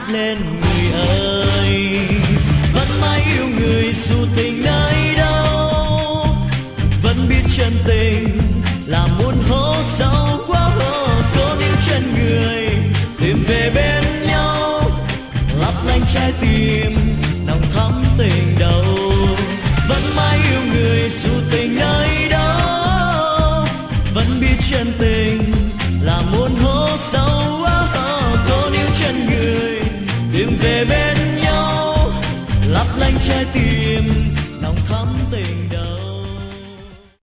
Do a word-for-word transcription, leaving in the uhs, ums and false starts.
lên người ơi. Vẫn mãi yêu người dù tình nơi đâu, vẫn biết chân tình là muôn hố sâu quá hồ. Cố níu chân người tìm về bên nhau, lấp lánh trái tim nồng thắm tình đầu. Vẫn mãi yêu người dù tình nơi đâu, vẫn biết chân tình